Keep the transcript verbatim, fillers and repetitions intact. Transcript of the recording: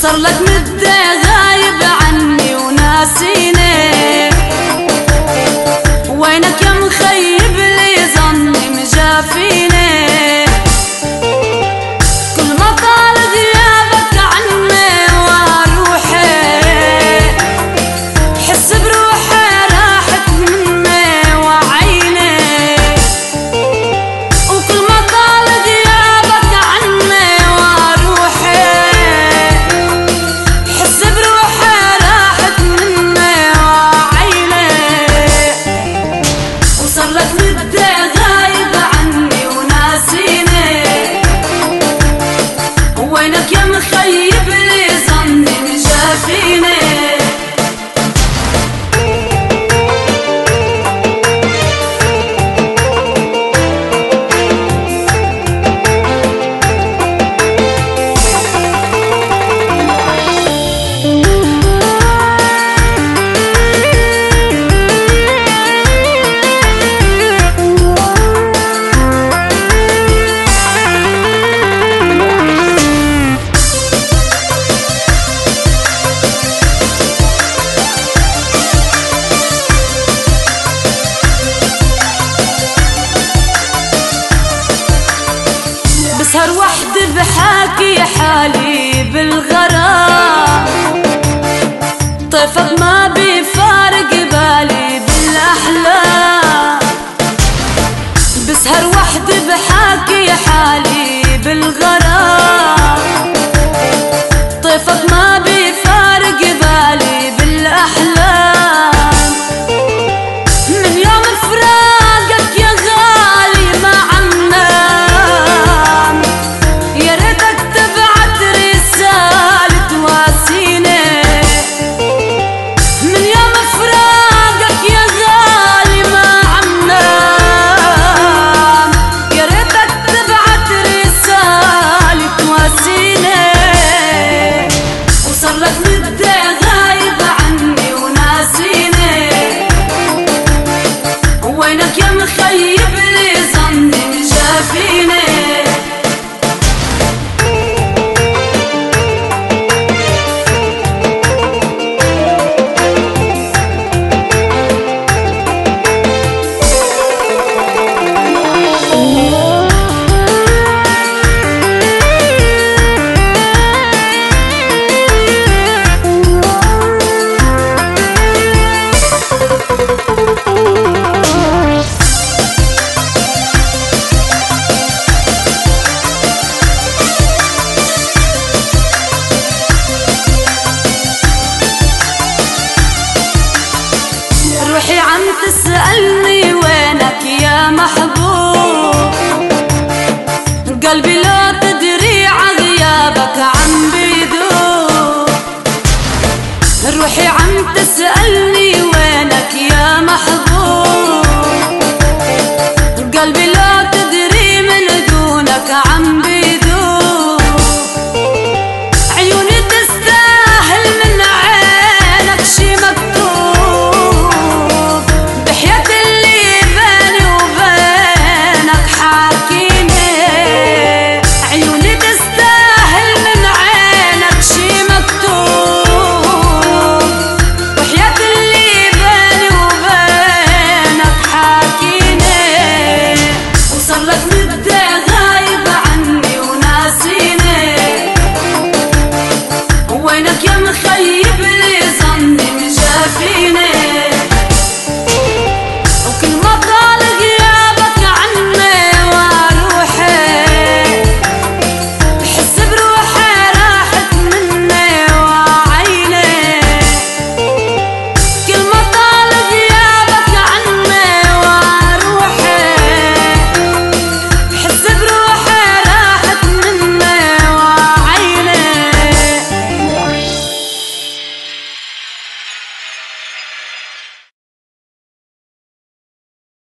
وصار لك مدة غايب عني وناسيني، وينك يا مخيب لي ظني مجافيني، كل ما طال غيابك عني وروحي حس بروحي راحت مني وعيني، وكل ما طال غيابك عني وروحي حس بروحي راحت مني وعيني، وصار لك مدة غايب عني وناسيني، وينك يا مخيب لي ظني مجافيني. بسهر وحدي بحاكي حالي بالغرام، طيفك ما بيفارق بالي بالاحلام، بسهر وحدي بحاكي حالي بالغرام، طيفك ما بيفارق بالي بالاحلام، من يوم فراقك يا غالي ما عنا مخيب لي ظني مجافيني. روحي عم تسألني وينك يا محبوب، قلبي